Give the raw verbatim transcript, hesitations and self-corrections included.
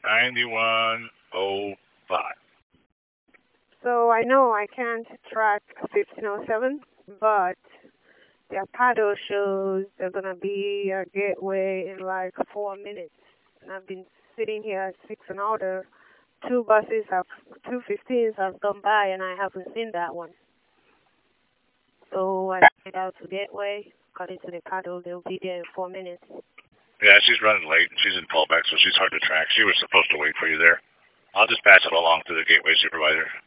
ninety-one oh five. So I know I can't track fifteen oh seven, but their paddle shows they're gonna be a gateway in like four minutes. And I've been sitting here at six and order. Two buses have, two fifteens have gone by and I haven't seen that one. So I head out to Gateway, got into the paddle, they'll be there in four minutes. Yeah, she's running late. She's in fallback, so she's hard to track. She was supposed to wait for you there. I'll just pass it along to the gateway supervisor.